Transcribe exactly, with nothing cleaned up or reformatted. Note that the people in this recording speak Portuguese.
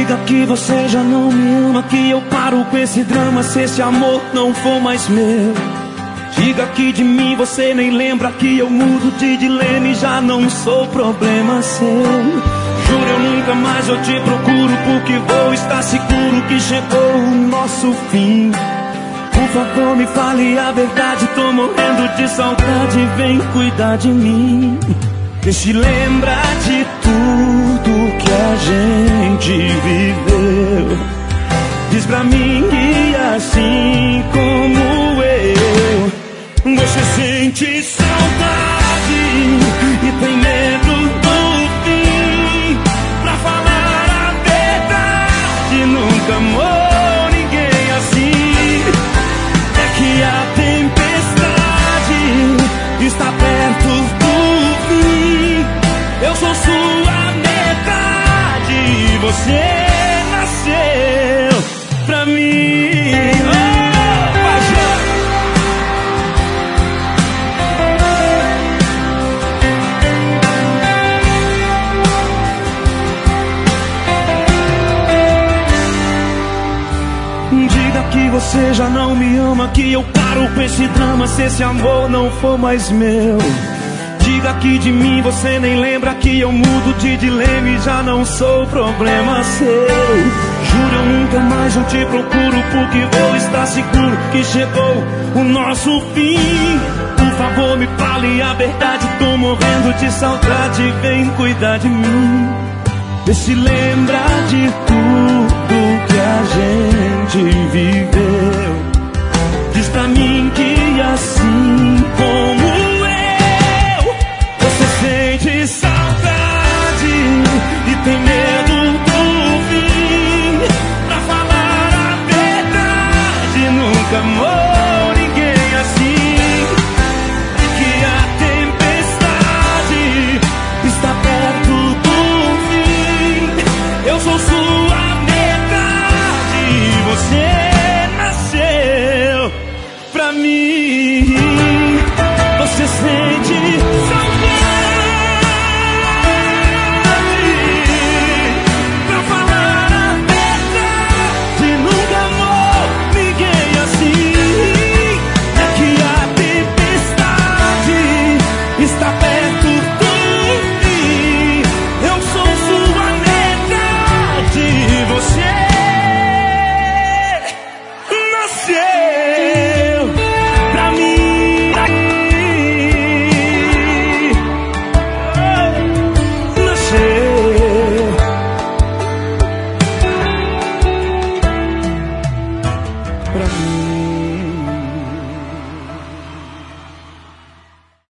Diga que você já não me ama, que eu paro com esse drama se esse amor não for mais meu. Diga que de mim você nem lembra, que eu mudo de dilema e já não sou problema seu. Juro, eu nunca mais eu te procuro, porque vou estar seguro que chegou o nosso fim. Por favor, me fale a verdade, tô morrendo de saudade, vem cuidar de mim. Deixe lembrar de tudo que a gente viveu. Diz pra mim que assim como eu, você sente saudade e tem medo do fim. Pra falar a verdade, nunca amou ninguém assim. É que a tempestade está perto do fim. Eu sou sua metade e você nasceu pra mim. Diga que você já não me ama, que eu paro com esse drama se esse amor não for mais meu. Diga que de mim você nem lembra, que eu mudo de dilema e já não sou problema seu. Juro, eu nunca mais eu te procuro, porque vou estar seguro que chegou o nosso fim. Por favor, me fale a verdade, tô morrendo de saudade, vem cuidar de mim. Vê se lembra de tudo que a gente viveu.